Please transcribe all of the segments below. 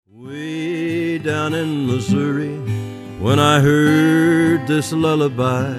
Way down in Missouri, when I heard this lullaby,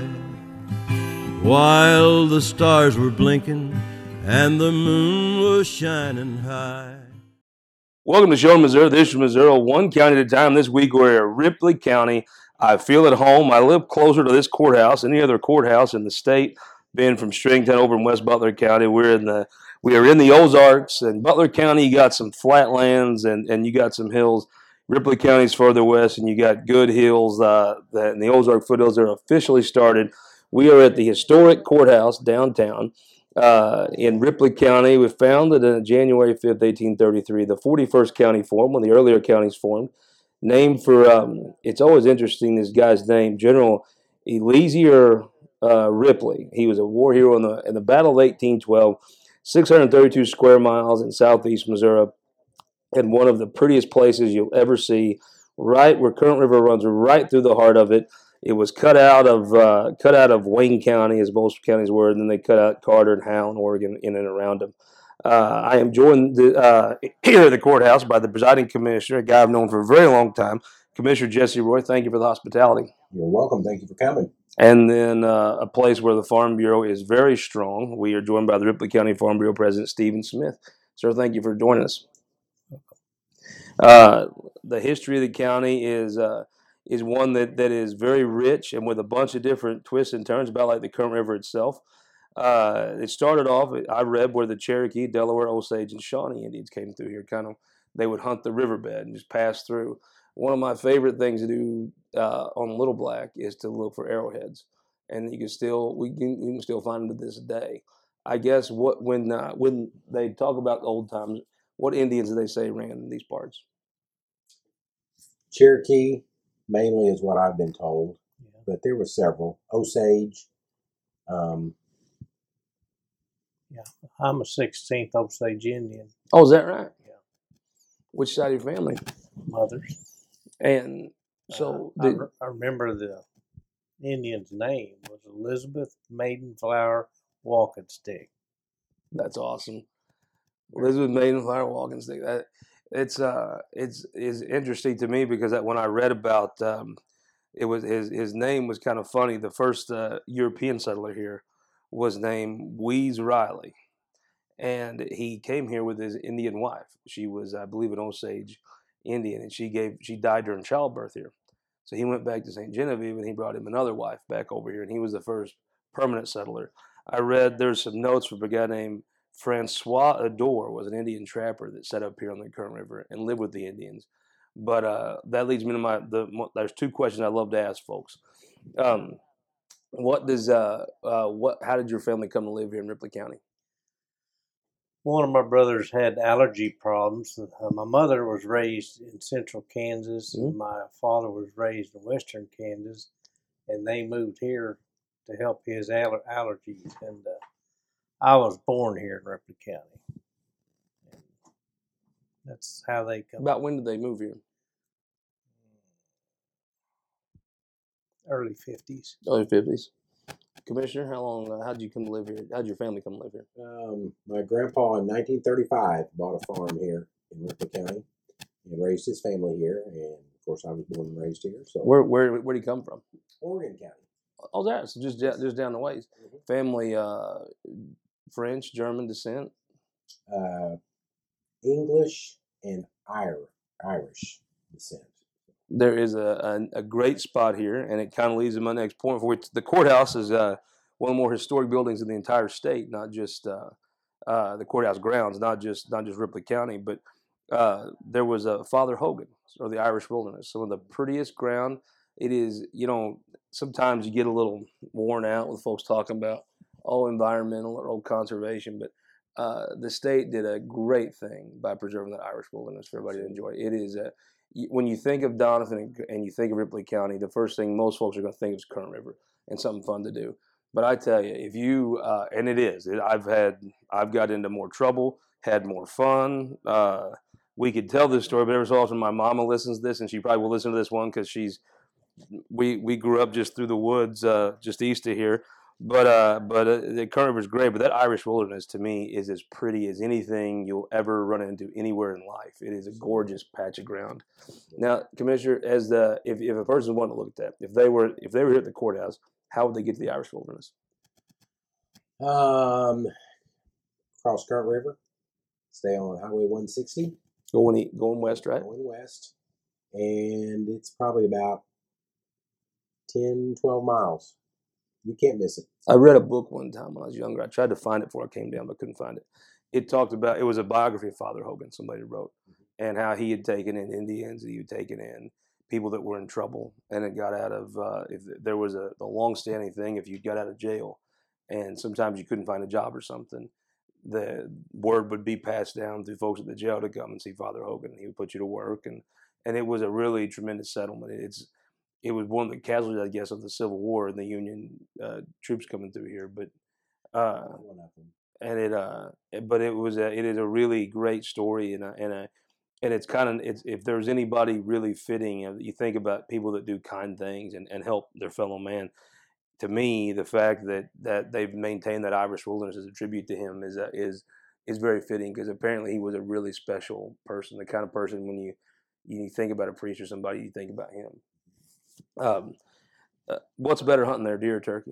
while the stars were blinking and the moon was shining high. Welcome to Show in Missouri. This is Missouri, one county at a time. This week we're at Ripley County. I feel at home. I live closer to this courthouse, any other courthouse in the state. Being from Stringtown over in West Butler County, we are in the Ozarks. In Butler County, you got some flatlands and you got some hills. Ripley County's further west, and you got good hills. That in the Ozark foothills are officially started. We are at the historic courthouse downtown. In Ripley County, was founded on January 5th, 1833, the 41st county formed, when the earlier counties formed. Named for, it's always interesting, this guy's name, General Eleazar Ripley. He was a war hero in the Battle of 1812, 632 square miles in southeast Missouri, and one of the prettiest places you'll ever see, right where Current River runs right through the heart of it. It was cut out of Wayne County, as most counties were, and then they cut out Carter and Howe and Oregon in and around them. I am joined here at the courthouse by the presiding commissioner, a guy I've known for a very long time, Commissioner Jesse Roy. Thank you for the hospitality. You're welcome. Thank you for coming. And then a place where the Farm Bureau is very strong. We are joined by the Ripley County Farm Bureau President, Stephen Smith. Sir, thank you for joining us. The history of the county is one that is very rich and with a bunch of different twists and turns, about like the Current River itself. It started off, I read, where the Cherokee, Delaware, Osage, and Shawnee Indians came through here. They would hunt the riverbed and just pass through. One of my favorite things to do on Little Black is to look for arrowheads, and you can still find them to this day. I guess when they talk about old times, what Indians do they say ran in these parts? Cherokee, mainly, is what I've been told, but there were several. Osage. I'm a 16th Osage Indian. Oh, is that right? Yeah. Which side of your family? Mother's. And so I remember the Indian's name was Elizabeth Maidenflower Walking Stick. That's awesome. Elizabeth Maidenflower Walking Stick. It's interesting to me because when I read about it was his name was kind of funny. The first European settler here was named Wheeze Riley, and he came here with his Indian wife. She was, I believe, an Osage Indian, and she died during childbirth here. So he went back to St. Genevieve, and he brought him another wife back over here, and he was the first permanent settler. I read there's some notes from a guy named Francois Adore, was an Indian trapper that set up here on the Current River and lived with the Indians. But that leads me to there's two questions I love to ask folks. How did your family come to live here in Ripley County? One of my brothers had allergy problems. My mother was raised in central Kansas, and my father was raised in western Kansas, and they moved here to help his allergies. And I was born here in Ripley County. And that's how they come. About when did they move here? Early 50s. Early 50s. Commissioner, how'd you come to live here? How'd your family come to live here? My grandpa in 1935 bought a farm here in Ripley County and raised his family here. And of course, I was born and raised here. So where did he come from? Oregon County. Oh, that's just down the ways. Mm-hmm. Family, French, German descent. English and Irish descent. There is a great spot here, and it kind of leads to my next point, for which the courthouse is one of the more historic buildings in the entire state, not just the courthouse grounds, not just Ripley County, but there was Father Hogan, or the Irish Wilderness, some of the prettiest ground. It is, sometimes you get a little worn out with folks talking about environmental or conservation, but the state did a great thing by preserving that Irish Wilderness for everybody to enjoy. It is when you think of Doniphan and you think of Ripley County, the first thing most folks are going to think of is Current River and something fun to do. But I tell you, if you and it is, I've got into more trouble, had more fun. We could tell this story, but every so often my mama listens to this, and she probably will listen to this one because we grew up just through the woods, just east of here. The Current River is great. But that Irish Wilderness to me is as pretty as anything you'll ever run into anywhere in life. It is a gorgeous patch of ground. Now, Commissioner, if a person wanted to look at that, if they were here at the courthouse, how would they get to the Irish Wilderness? Cross Current River, stay on Highway 160. Going west, right? Going west, and it's probably about 10, 12 miles. You can't miss it. I read a book one time when I was younger. I tried to find it before I came down, but couldn't find it. It was a biography of Father Hogan, somebody wrote, and how he had taken in Indians, he had taken in people that were in trouble, and it got out of, if there was the long-standing thing, if you got out of jail, and sometimes you couldn't find a job or something, the word would be passed down through folks at the jail to come and see Father Hogan. He would put you to work, and it was a really tremendous settlement. It was one of the casualties, I guess, of the Civil War and the Union troops coming through here. But it is a really great story, and it's if there's anybody really fitting, you think about people that do kind things and help their fellow man. To me, the fact that they've maintained that Irish Wilderness as a tribute to him is very fitting, because apparently he was a really special person, the kind of person when you think about a priest or somebody, you think about him. What's better hunting there, deer or turkey?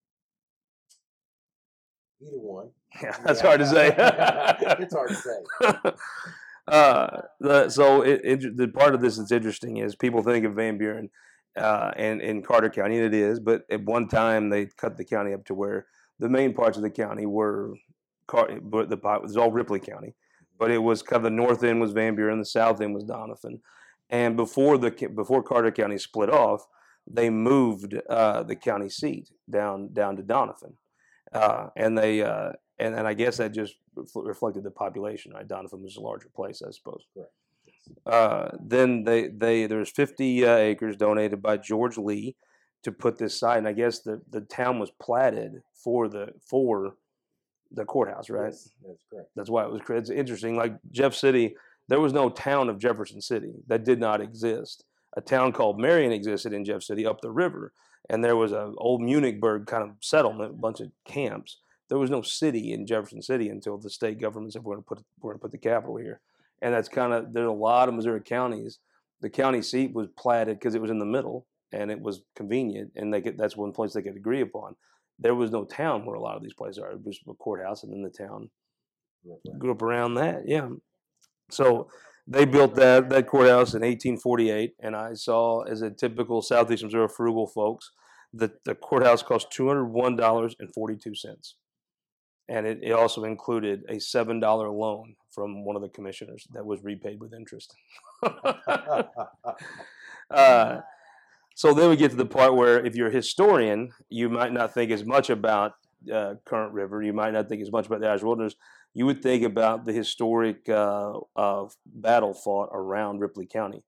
Either one. Yeah, that's hard to say. It's hard to say. The part of this that's interesting is people think of Van Buren and in Carter County, and it is, but at one time they cut the county up to where the main parts of the county were, it was all Ripley County, but it was kind of the north end was Van Buren, the south end was Doniphan, and before Carter County split off, they moved the county seat down to Doniphan, and I guess that just reflected the population. Right, Doniphan was a larger place, I suppose. Correct. Then there's 50 acres donated by George Lee to put this site, and I guess the town was platted for the courthouse, right? Yes, that's correct. That's why it was created. It's interesting. Like Jeff City, there was no town of Jefferson City. That did not exist. A town called Marion existed in Jeff City up the river, and there was an old Munichburg kind of settlement, a bunch of camps. There was no city in Jefferson City until the state government said we're going to put the capital here. And there's a lot of Missouri counties. The county seat was platted because it was in the middle and it was convenient, and that's one place they could agree upon. There was no town where a lot of these places are. It was a courthouse, and then the town grew up around that. Yeah. So they built that courthouse in 1848, and I saw, as a typical Southeast Missouri frugal folks, that the courthouse cost $201.42. And it also included a $7 loan from one of the commissioners that was repaid with interest. So then we get to the part where, if you're a historian, you might not think as much about Current River. You might not think as much about the Irish Wilderness. You would think about the historic battle fought around Ripley County.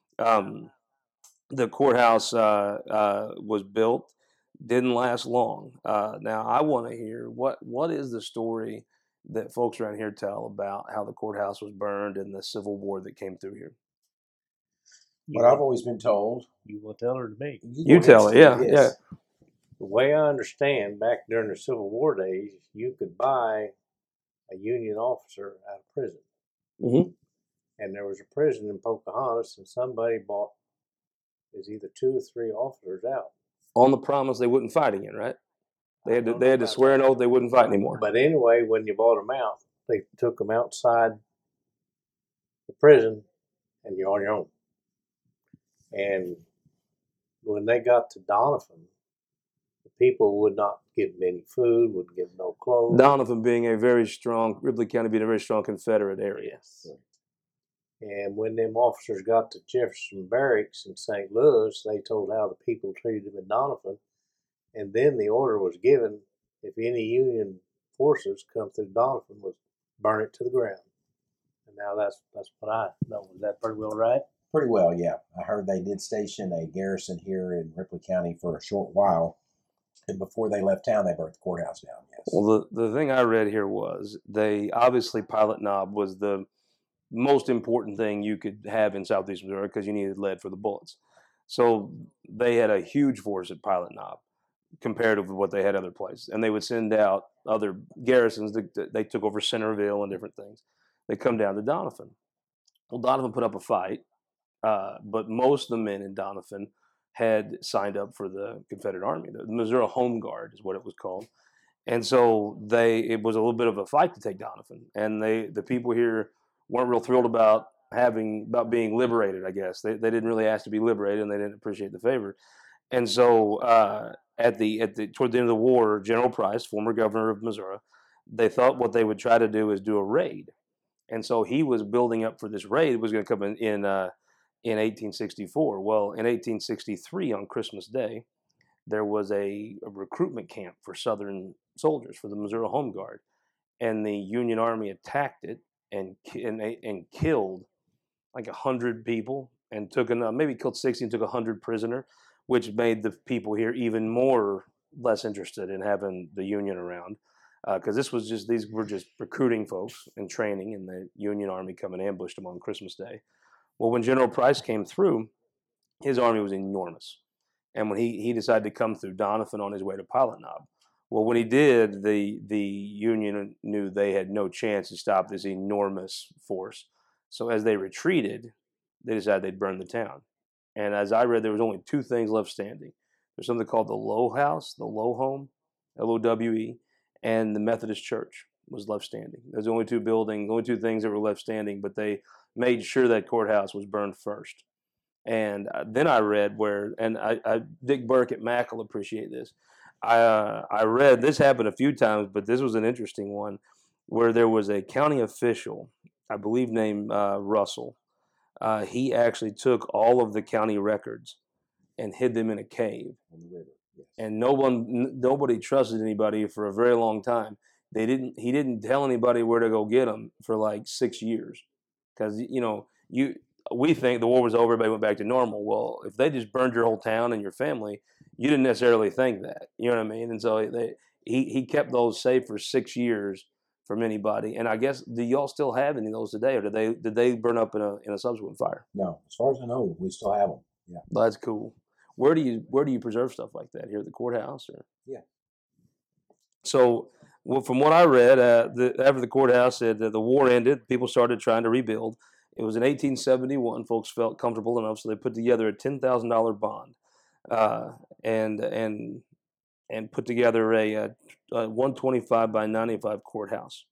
The courthouse was built. Didn't last long. Now, I want to hear what is the story that folks around here tell about how the courthouse was burned and the Civil War that came through here. What I've always been told. You will tell her to me. You tell her, yeah, yeah. The way I understand, back during the Civil War days, you could buy a Union officer out of prison. Mm-hmm. And there was a prison in Pocahontas, and somebody bought either 2 or 3 officers out. On the promise they wouldn't fight again, right? They had to swear an oath they wouldn't fight anymore. But anyway, when you bought them out, they took them outside the prison, and you're on your own. And when they got to Doniphan, the people would not give them any food, wouldn't give them no clothes. Doniphan being Ripley County being a very strong Confederate area. Yes. And when them officers got to Jefferson Barracks in St. Louis, they told how the people treated them in Doniphan. And then the order was given, if any Union forces come through Doniphan, was burn it to the ground. And now that's what I know. Is that pretty well right? Pretty well, yeah. I heard they did station a garrison here in Ripley County for a short while. And before they left town, they burnt the courthouse down, yes. Well, the thing I read here was Pilot Knob was the most important thing you could have in Southeast Missouri because you needed lead for the bullets. So they had a huge force at Pilot Knob. comparative with what they had other places. And they would send out other garrisons. They took over Centerville and different things. They come down to Doniphan. Well, Doniphan put up a fight, but most of the men in Doniphan had signed up for the Confederate Army. The Missouri Home Guard is what it was called. And so it was a little bit of a fight to take Doniphan. And the people here weren't real thrilled about being liberated, I guess. They didn't really ask to be liberated, and they didn't appreciate the favor. And so toward the end of the war, General Price, former governor of Missouri, they thought what they would try to do is do a raid. And so he was building up for this raid. It was going to come in 1864. Well, in 1863, on Christmas Day, there was a recruitment camp for Southern soldiers for the Missouri Home Guard, and the Union Army attacked it and killed like 100 people, and maybe killed 60 and took 100 prisoner, which made the people here even less interested in having the Union around, because these were just recruiting folks and training, and the Union Army come and ambushed them on Christmas Day. Well, when General Price came through, his army was enormous. And when he decided to come through Doniphan on his way to Pilot Knob, well, when he did, the Union knew they had no chance to stop this enormous force. So as they retreated, they decided they'd burn the town. And as I read, there was only two things left standing. There's something called the Low House, the Low Home, Lowe, and the Methodist Church was left standing. There's only two things that were left standing, but they made sure that courthouse was burned first. And then I read Dick Burke at Mac will appreciate this. I read, this happened a few times, but this was an interesting one, where there was a county official, I believe named Russell. He actually took all of the county records and hid them in a cave. On the river, yes. And nobody trusted anybody for a very long time. He didn't tell anybody where to go get them for like 6 years, because we think the war was over, everybody went back to normal. Well, if they just burned your whole town and your family, you didn't necessarily think that. You know what I mean? And so he kept those safe for 6 years from anybody. And I guess, do y'all still have any of those today, or did they burn up in a subsequent fire? No, as far as I know, we still have them. Yeah, That's cool. Where do you preserve stuff like that? Here at the courthouse, or? Yeah. So, well, from what I read, after the courthouse said that the war ended, people started trying to rebuild. It was in 1871. Folks felt comfortable enough, so they put together a $10,000 bond, and put together a 125 by 95 courthouse.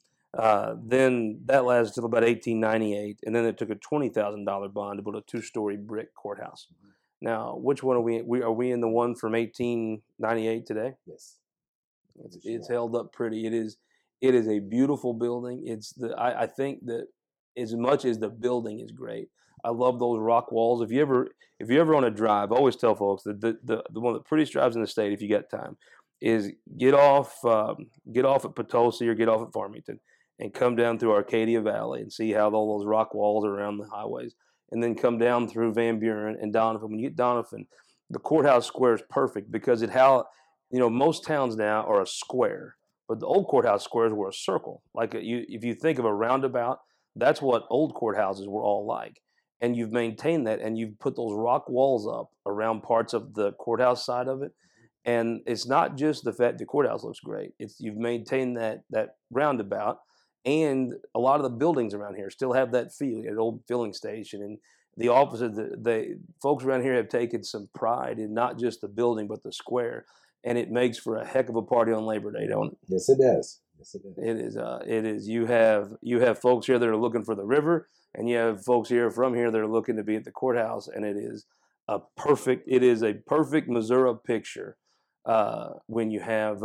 Then that lasted until about 1898, and then they took a $20,000 bond to build a 2-story brick courthouse. Mm-hmm. Now, which one are we? Are we in the one from 1898 today? Yes. It's held up pretty. It is a beautiful building. I think that as much as the building is great, I love those rock walls. If you ever on a drive, I always tell folks that the one of the prettiest drives in the state, if you got time, is get off at Potosi or get off at Farmington and come down through Arcadia Valley and see how all those rock walls are around the highways, and then come down through Van Buren and Doniphan. When you get Doniphan, the courthouse square is perfect because most towns now are a square, but the old courthouse squares were a circle. Like if you think of a roundabout, that's what old courthouses were all like. And you've maintained that, and you've put those rock walls up around parts of the courthouse side of it. And it's not just the fact the courthouse looks great. You've maintained that roundabout, and a lot of the buildings around here still have that feel, an old filling station. And the offices, the folks around here have taken some pride in not just the building, but the square. And it makes for a heck of a party on Labor Day, don't it? Yes, it does. Yes, it does. It is. It is. You have folks here that are looking for the river, and you have folks here from here that are looking to be at the courthouse, and it is a perfect Missouri picture when you have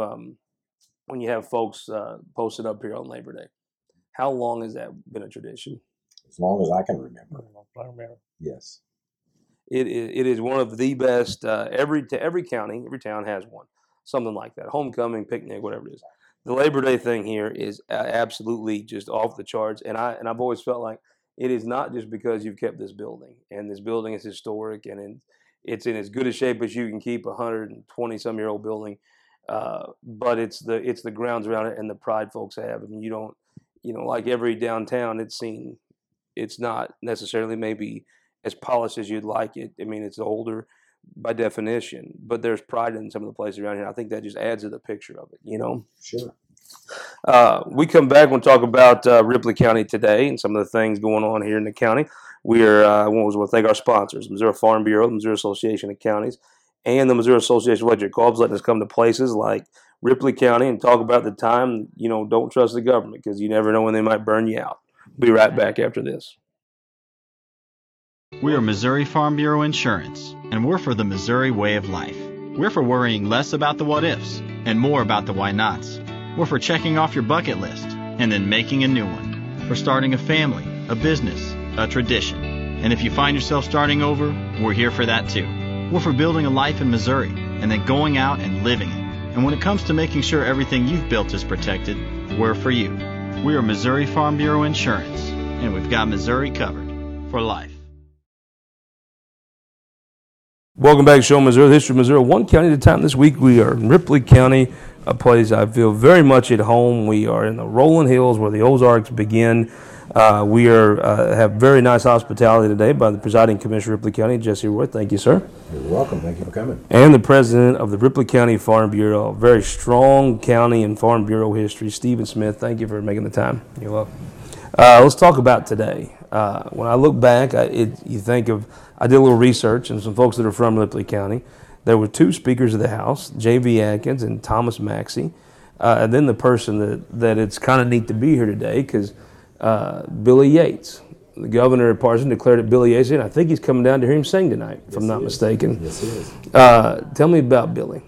folks posted up here on Labor Day. How long has that been a tradition? As long as I can remember. Yes. It is one of the best. Every county, every town has one, something like that. Homecoming, picnic, whatever it is. The Labor Day thing here is absolutely just off the charts, and I've always felt like it is not just because you've kept this building, and this building is historic, and it's in as good a shape as you can keep a 120-some-year-old building, but it's the grounds around it and the pride folks have. I mean, you don't, like every downtown, it's not necessarily maybe as polished as you'd like it. I mean, it's older, by definition, but there's pride in some of the places around here. I think that just adds to the picture of it, you know. Sure. We come back and talk about Ripley County today and some of the things going on here in the county. We are, I want to thank our sponsors, Missouri Farm Bureau, the Missouri Association of Counties, and the Missouri Association of Electric Co-ops, letting us come to places like Ripley County and talk about the time, you know, don't trust the government because you never know when they might burn you out. Be right back after this. We are Missouri Farm Bureau Insurance, and we're for the Missouri way of life. We're for worrying less about the what-ifs and more about the why-nots. We're for checking off your bucket list and then making a new one. For starting a family, a business, a tradition. And if you find yourself starting over, we're here for that too. We're for building a life in Missouri and then going out and living it. And when it comes to making sure everything you've built is protected, we're for you. We are Missouri Farm Bureau Insurance, and we've got Missouri covered for life. Welcome back to Show Missouri, the history of Missouri, one county at a time. This week we are in Ripley County, a place I feel very much at home. We are in the rolling hills where the Ozarks begin. We have very nice hospitality today by the presiding commissioner of Ripley County, Jesse Roy. Thank you, sir. You're welcome. Thank you for coming. And the president of the Ripley County Farm Bureau, a very strong county and Farm Bureau history, Stephen Smith. Thank you for making the time. You're welcome. Let's talk about today. When I look back, you think of, I did a little research and some folks that are from Ripley County. There were two speakers of the House, J.V. Atkins and Thomas Maxey. And then the person that it's kind of neat to be here today because Billy Yates, the governor of Parsons, declared it Billy Yates, and I think he's coming down to hear him sing tonight, if I'm not mistaken. Yes, he is. Tell me about Billy.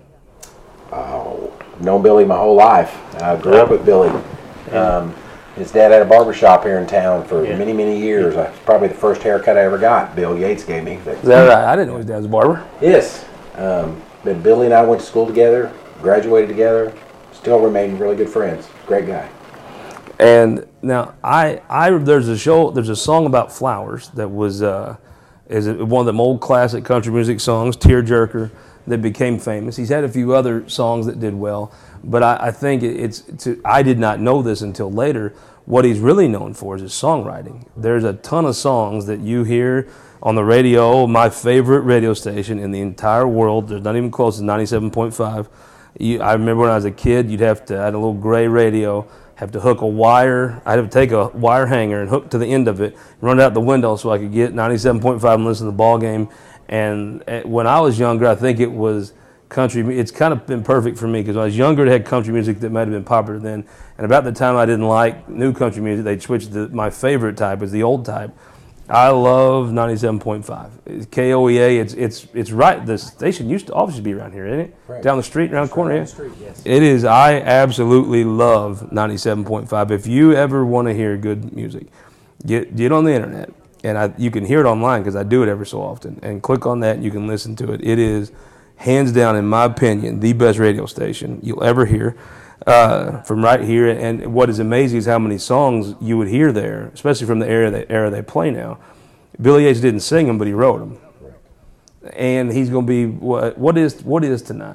Oh, known Billy my whole life. I grew up with Billy. His dad had a barber shop here in town for many, many years. Probably the first haircut I ever got, Bill Yates gave me. Is that right? I didn't know his dad was a barber. Yes. But Billy and I went to school together, graduated together, still remain really good friends. Great guy. And now there's a song about flowers that was is one of them old classic country music songs, Tearjerker, that became famous. He's had a few other songs that did well, but I think I did not know this until later. What he's really known for is his songwriting. There's a ton of songs that you hear on the radio, my favorite radio station in the entire world. There's not even close to 97.5. I remember when I was a kid, I had a little gray radio, have to hook a wire. I'd have to take a wire hanger and hook to the end of it, run it out the window so I could get 97.5 and listen to the ball game. And when I was younger, I think it was country. It's kind of been perfect for me because when I was younger, it had country music that might have been popular then. And about the time I didn't like new country music, they switched to my favorite type is the old type. I love 97.5. It's KOEA. It's right. The station used to obviously be around here, isn't it? Right. Down the street, around the corner. Down the street, yes. It is. I absolutely love 97.5. If you ever want to hear good music, get on the internet, and you can hear it online because I do it every so often. And click on that, and you can listen to it. It is hands down, in my opinion, the best radio station you'll ever hear. From right here, and what is amazing is how many songs you would hear there, especially from the era they play now. Billy Yates didn't sing them, but he wrote them. And he's going to be what is tonight?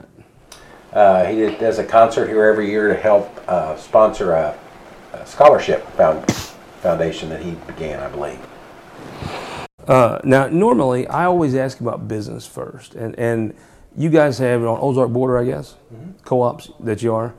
He does a concert here every year to help sponsor a scholarship foundation that he began, I believe. Now, normally I always ask about business first, and you guys have it on Ozark border, I guess, co-ops that you are.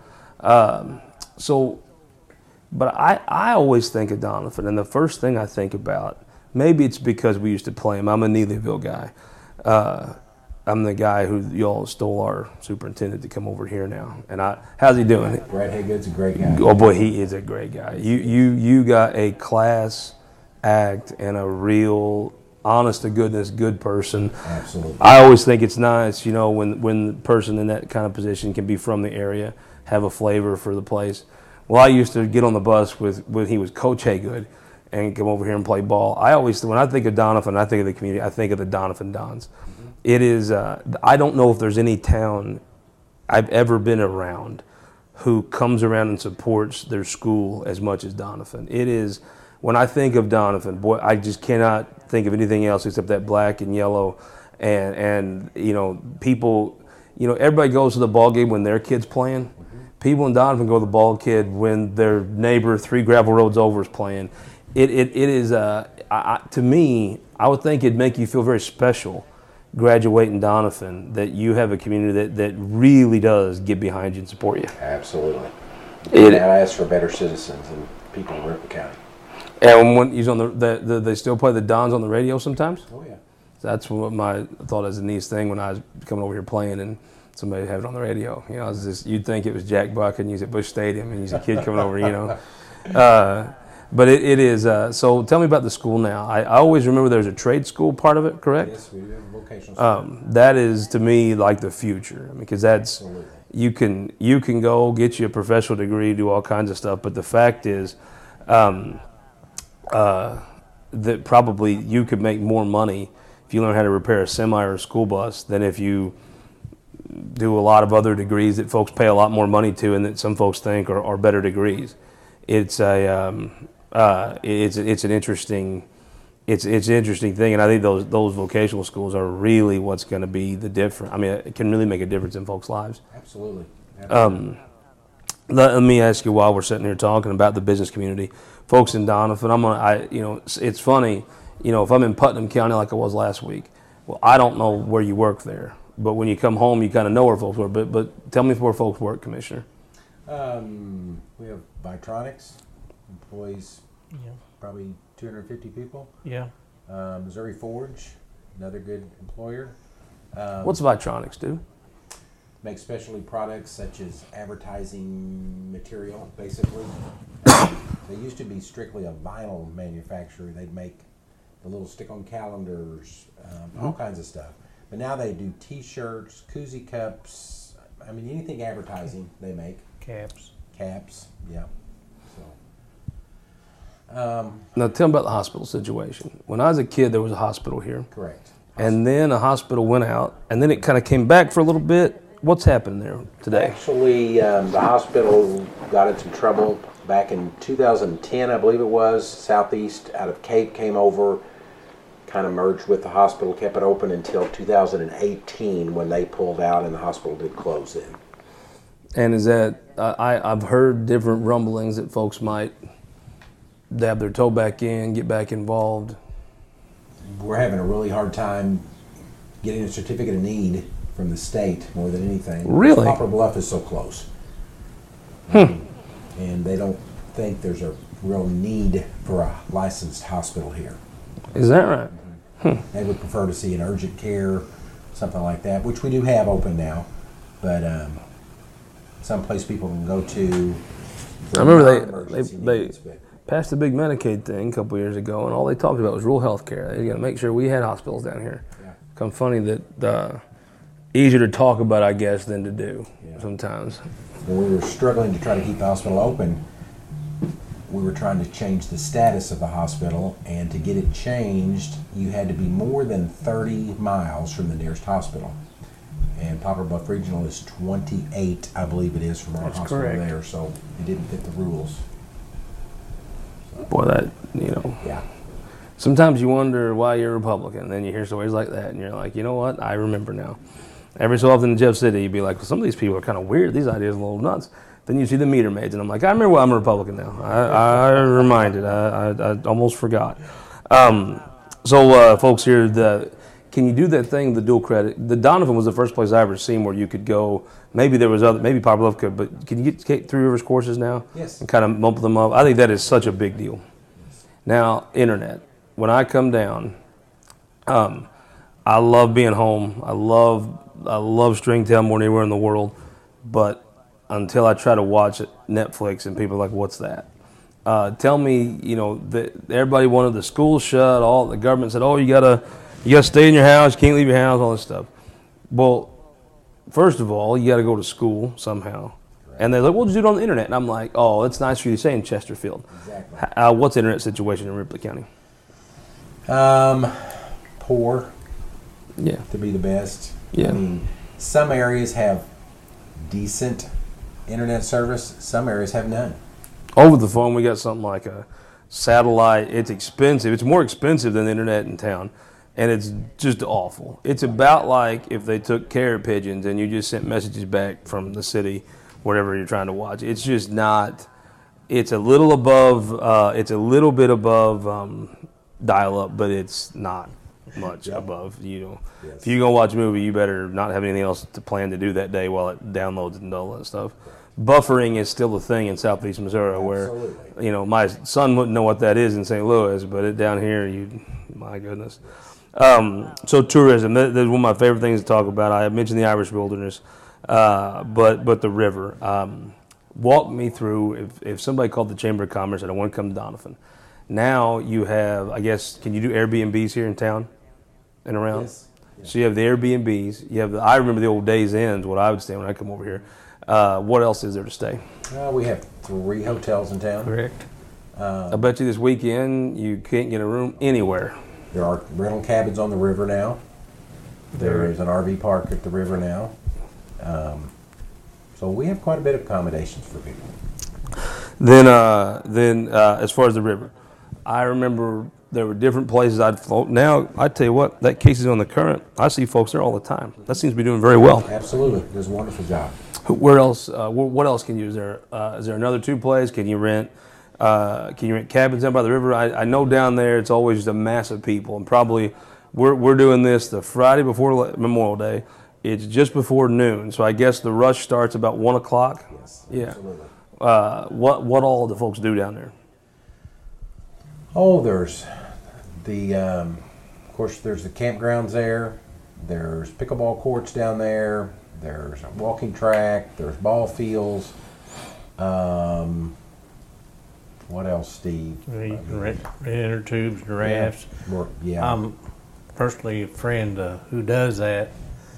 But I always think of Doniphan, and the first thing I think about, maybe it's because we used to play him. I'm a Neelyville guy. I'm the guy who y'all stole our superintendent to come over here now. And how's he doing? Brad Haygood's a great guy. Oh boy, he is a great guy. You got a class act and a real honest to goodness good person. Absolutely. I always think it's nice, when the person in that kind of position can be from the area, have a flavor for the place. Well, I used to get on the bus when he was Coach Haygood and come over here and play ball. When I think of Doniphan, I think of the community, I think of the Doniphan Dons. It is, I don't know if there's any town I've ever been around who comes around and supports their school as much as Doniphan. It is, when I think of Doniphan, boy, I just cannot think of anything else except that black and yellow and people, everybody goes to the ball game when their kid's playing. People in Doniphan go to the ball kid when their neighbor 3 gravel roads over is playing. It is, to me, I would think it'd make you feel very special graduate in Doniphan, that you have a community that really does get behind you and support you. Absolutely. It- And I ask for better citizens and people in Ripley County. And when he's on they still play the Dons on the radio sometimes. Oh, yeah. That's what my thought as a nice thing when I was coming over here playing and somebody had it on the radio. You know, you'd think it was Jack Buck and he's at Busch Stadium and he's a kid coming over, you know. But it is. So tell me about the school now. I always remember there's a trade school part of it, correct? Yes, we do have a vocational school. That is to me like the future, because that's you can go get you a professional degree, do all kinds of stuff. But the fact is that probably you could make more money if you learn how to repair a semi or a school bus than if you do a lot of other degrees that folks pay a lot more money to and that some folks think are better degrees. It's it's an interesting thing, and I think those vocational schools are really what's going to be the difference. I mean, it can really make a difference in folks' lives. Absolutely. Let me ask you, while we're sitting here talking about the business community, folks in Doniphan, it's funny, if I'm in Putnam County like I was last week, well, I don't know where you work there, but when you come home, you kind of know where folks work. But tell me where folks work, Commissioner. We have Vitronics, employees, probably 250 people. Yeah. Missouri Forge, another good employer. What's Vitronics do? Make specialty products such as advertising material, basically. They used to be strictly a vinyl manufacturer. They'd make the little stick-on calendars, all kinds of stuff. But now they do T-shirts, koozie cups. I mean, anything advertising they make. Caps. Yeah. So. Now tell me about the hospital situation. When I was a kid, there was a hospital here. Correct. And then a hospital went out, and then it kind of came back for a little bit. What's happened there today? Actually, the hospital got into trouble back in 2010, I believe it was. Southeast out of Cape came over, kind of merged with the hospital, kept it open until 2018 when they pulled out and the hospital did close in. And is that, I've heard different rumblings that folks might dab their toe back in, get back involved. We're having a really hard time getting a certificate of need from the state more than anything. Really? Poplar Bluff is so close. And they don't think there's a real need for a licensed hospital here. Is that right? They would prefer to see an urgent care, something like that, which we do have open now, but someplace people can go to. I remember they passed the big Medicaid thing a couple years ago, and all they talked about was rural health care. They got to make sure we had hospitals down here. Yeah. Come funny that easier to talk about, I guess, than to do sometimes. When we were struggling to try to keep the hospital open, we were trying to change the status of the hospital, and to get it changed, you had to be more than 30 miles from the nearest hospital. And Poplar Bluff Regional is 28, I believe it is, from our That's hospital correct. there, so it didn't fit the rules. Boy, that, Yeah. sometimes you wonder why you're a Republican, and then you hear stories like that, and you're like, you know what, I remember now. Every so often in Jeff City, you'd be like, well, some of these people are kind of weird, these ideas are a little nuts. Then you see the meter maids, and I'm like, I remember why I'm a Republican now. I reminded, I almost forgot. So folks here, can you do that thing, the dual credit? The Doniphan was the first place I ever seen where you could go. Maybe there was other, maybe Poplar Bluff could, but can you get Three Rivers courses now? Yes. And kind of bump them up? I think that is such a big deal. Now, internet. When I come down, I love being home. I love Stringtail more than anywhere in the world. But until I try to watch Netflix, and people are like, "What's that?" Tell me, that everybody wanted the schools shut. All the government said, "Oh, you gotta stay in your house. You can't leave your house." All this stuff. Well, first of all, you got to go to school somehow. And they're like, "We'll just do it on the internet." And I'm like, "Oh, it's nice for you to say in Chesterfield." Exactly. What's the internet situation in Ripley County? Poor, Yeah. to be the best. Yeah. I mean, some areas have decent internet service. Some areas have none. Over the phone, we got something like a satellite. It's expensive. It's more expensive than the internet in town. And it's just awful. It's about like if they took carrier pigeons and you just sent messages back from the city, whatever you're trying to watch. It's just not. It's a little above. It's a little bit above dial-up, but it's not much above. Yes. If you're gonna watch a movie, you better not have anything else to plan to do that day while it downloads and all that stuff. Buffering is still a thing in Southeast Missouri, where my son wouldn't know what that is in St. Louis, but down here, my goodness. So tourism, that's one of my favorite things to talk about. I mentioned the Irish wilderness, but the river. Walk me through, if somebody called the Chamber of Commerce and I want to come to Doniphan, now you have, I guess, can you do Airbnbs here in town and around? Yes. So you have the Airbnbs, I remember the old Days Inns, what I would stay when I come over here. What else is there to stay? We have 3 hotels in town. Correct. I bet you this weekend you can't get a room anywhere. There are rental cabins on the river now. There is an RV park at the river now. So we have quite a bit of accommodations for people. Then as far as the river, I remember there were different places I'd float. Now, I tell you what, that Casey's on the Current, I see folks there all the time. That seems to be doing very well. Absolutely. Does a wonderful job. Where else? What else can you use there? Is there another 2 places? Can you rent cabins down by the river? I know down there it's always just a mass of people, and probably we're doing this the Friday before Memorial Day. It's just before noon, so I guess the rush starts about 1 o'clock. Yes. Yeah. Absolutely. What all do folks do down there? Oh, there's of course, there's the campgrounds there. There's pickleball courts down there. There's a walking track. There's ball fields. What else, Steve? You can rent inner tubes, giraffes. Yeah. I'm personally a friend who does that,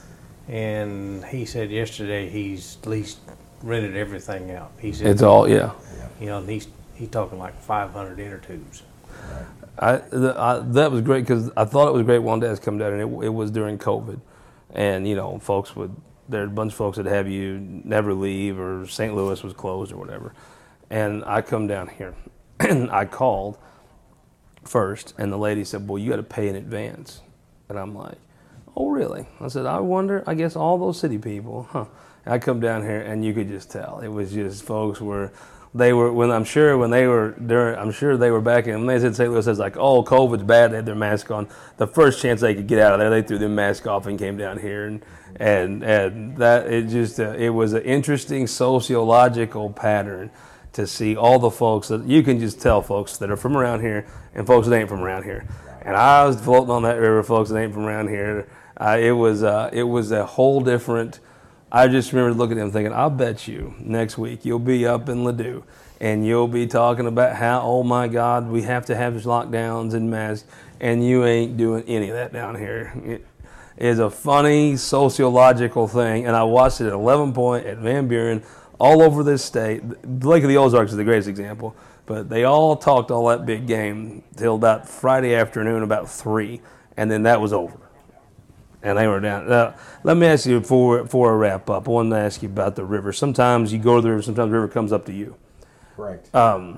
and he said yesterday he's at least rented everything out. He said It's all, yeah. and he's talking like 500 inner tubes. That was great because I thought it was great one day to come down, and it was during COVID, and there's a bunch of folks that have you never leave, or St. Louis was closed or whatever, and I come down here, and I called first, and the lady said, "Well, you got to pay in advance," and I'm like, "Oh, really?" I said, "I wonder. I guess all those city people, huh?" And I come down here, and you could just tell it was just folks were. I'm sure they were back in, when they said St. Louis, it was like, oh, COVID's bad, they had their mask on. The first chance they could get out of there, they threw their mask off and came down here. And that, it was an interesting sociological pattern to see all the folks that, you can just tell folks that are from around here and folks that ain't from around here. And I was floating on that river, folks that ain't from around here. It was a whole different. I just remember looking at him thinking, I'll bet you next week you'll be up in Ladue and you'll be talking about how, oh my God, we have to have lockdowns and masks, and you ain't doing any of that down here. It is a funny sociological thing, and I watched it at 11 Point, at Van Buren, all over this state. Lake of the Ozarks is the greatest example, but they all talked all that big game till about Friday afternoon, about 3, and then that was over. And they were down. Let me ask you before I wrap up. I wanted to ask you about the river. Sometimes you go to the river. Sometimes the river comes up to you. Correct.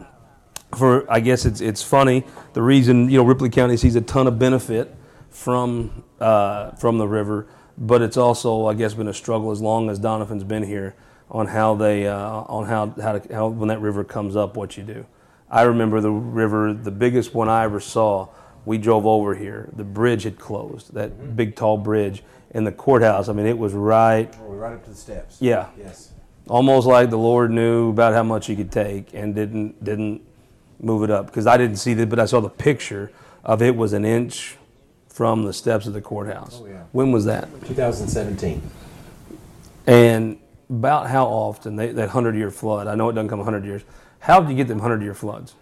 I guess it's funny. The reason Ripley County sees a ton of benefit from the river, but it's also, I guess, been a struggle as long as Doniphan's been here on how they how when that river comes up, what you do. I remember the river, the biggest one I ever saw. We drove over here. The bridge had closed, that big tall bridge in the courthouse. I mean, it was right up to the steps. Yeah. Yes. Almost like the Lord knew about how much he could take and didn't move it up. Because I didn't see it, but I saw the picture of it was an inch from the steps of the courthouse. Oh, yeah. When was that? 2017. And about how often, that 100-year flood, I know it doesn't come 100 years. How did you get them 100-year floods?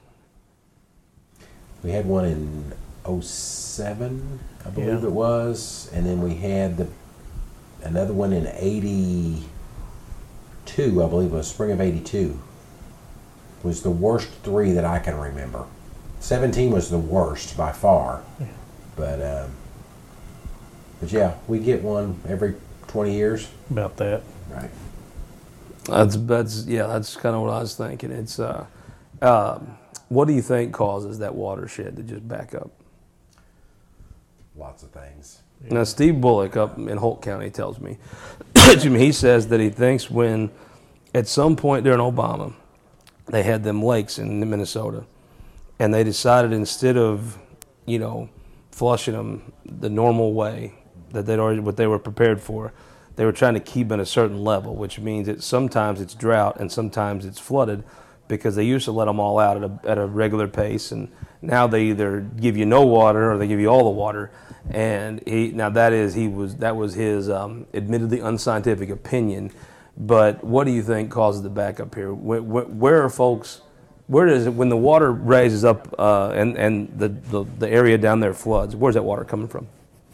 We had one in 07, I believe it was, and then we had another one in 82, I believe it was spring of 82. Was the worst 3 that I can remember. 17 was the worst by far, but yeah, we get one every 20 years. About that. Right. That's kind of what I was thinking. It's what do you think causes that watershed to just back up? Lots of things. Now, Steve Bullock up in Holt County tells me, he says that he thinks when, at some point during Obama, they had them lakes in Minnesota, and they decided instead of, flushing them the normal way that what they were prepared for. They were trying to keep at a certain level, which means that sometimes it's drought and sometimes it's flooded, because they used to let them all out at a regular pace, and now they either give you no water or they give you all the water. And that was his admittedly unscientific opinion. But what do you think causes the backup here? Where are folks? Where does it, when the water raises up and the area down there floods? Where's that water coming from?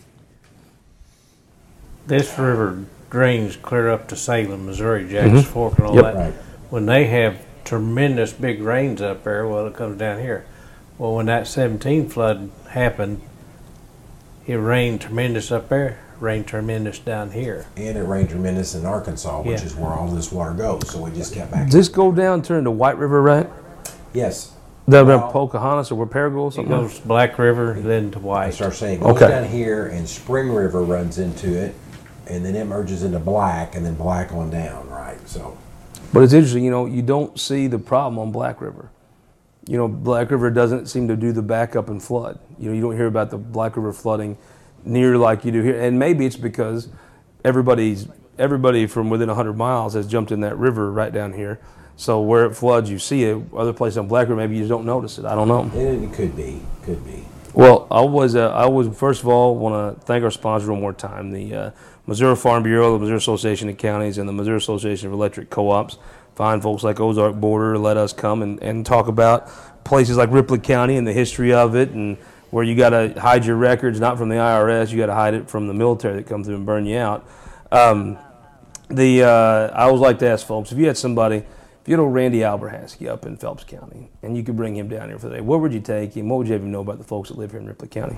This river drains clear up to Salem, Missouri, Jackson Fork, and all that. Right. When they have tremendous big rains up there, well, it comes down here. Well, when that 17 flood happened, it rained tremendous up there, rained tremendous down here. And it rained tremendous in Arkansas, which is where all this water goes. So we just kept back. Does this go down, turn to White River, right? Yes. That around Pocahontas or where Paragould? It Something goes Black River, then to I White. start saying it goes Okay. down here, and Spring River runs into it, and then it merges into Black, and then Black on down, right? So. But it's interesting, you don't see the problem on Black River. Black River doesn't seem to do the backup and flood. You don't hear about the Black River flooding near like you do here. And maybe it's because everybody from within 100 miles has jumped in that river right down here. So where it floods, you see it. Other places on Black River, maybe you just don't notice it. I don't know. It could be. Well, I was first of all want to thank our sponsor one more time, the Missouri Farm Bureau, the Missouri Association of Counties, and the Missouri Association of Electric Co-ops. Fine folks like Ozark Border let us come and talk about places like Ripley County and the history of it, and where you got to hide your records, not from the IRS, you got to hide it from the military that come through and burn you out. I always like to ask folks, if you had old Randy Alberhasky up in Phelps County, and you could bring him down here for the day, where would you take him? What would you have him know about the folks that live here in Ripley County?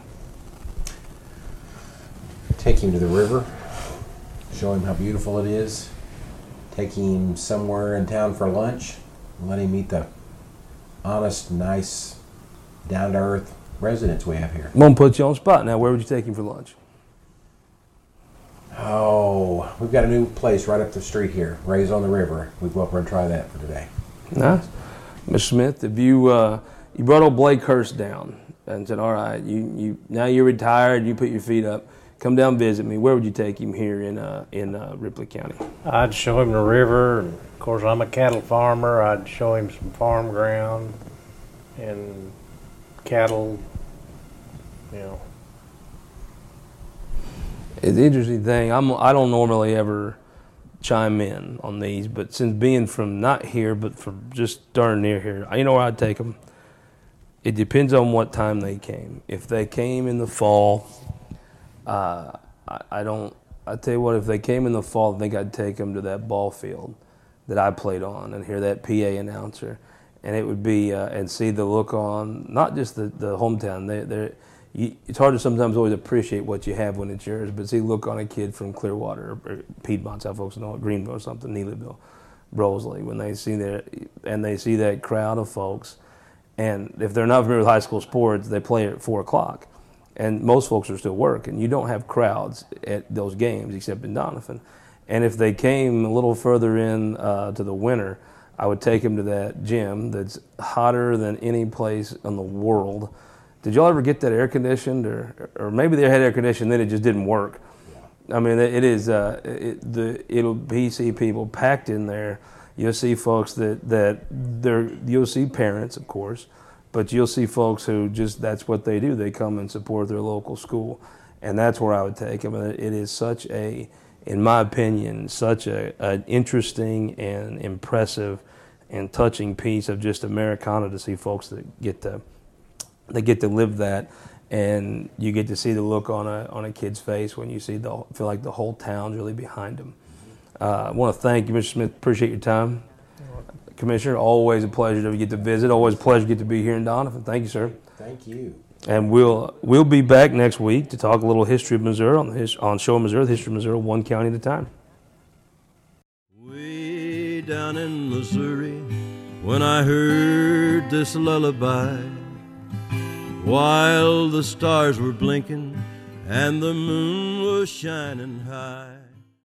Take him to the river, show him how beautiful it is, take him somewhere in town for lunch, and let him meet the honest, nice, down-to-earth residents we have here. I'm going to put you on the spot now. Where would you take him for lunch? Oh, we've got a new place right up the street here, Ray's on the River. We go up there and try that for today. Nice. Ms. Smith, if you brought old Blake Hurst down and said, all right, now you're retired, you put your feet up, come down visit me, where would you take him here in Ripley County? I'd show him the river, and of course I'm a cattle farmer. I'd show him some farm ground and cattle, It's an interesting thing. I don't normally ever chime in on these, but since being from not here, but from just darn near here, you know where I'd take them? It depends on what time they came. If they came in the fall, I tell you what, if they came in the fall, I think I'd take them to that ball field that I played on and hear that PA announcer, and it would be and see the look on not just the hometown. It's hard to sometimes always appreciate what you have when it's yours, but see the look on a kid from Clearwater or Piedmont, how folks know it, Greenville or something, Neelyville, Broseley, when they see that crowd of folks, and if they're not familiar with high school sports, they play at 4 o'clock. And most folks are still working. You don't have crowds at those games except in Doniphan. And if they came a little further in to the winter, I would take them to that gym that's hotter than any place in the world. Did y'all ever get that air conditioned, or maybe they had air conditioned, then it just didn't work? Yeah. I mean, it is. It'll be see people packed in there. You'll see folks you'll see parents, of course, but you'll see folks who that's what they do. They come and support their local school, and that's where I would take them. And it is in my opinion, such an interesting and impressive and touching piece of just Americana to see folks that get to live that, and you get to see the look on a kid's face when you feel like the whole town's really behind them. I want to thank you, Mr. Smith. Appreciate your time. Commissioner, always a pleasure to get to visit. Always a pleasure to get to be here in Doniphan. Thank you, sir. Thank you. And we'll be back next week to talk a little history of Missouri on Show Missouri, the history of Missouri, one county at a time. Way down in Missouri, when I heard this lullaby, while the stars were blinking and the moon was shining high.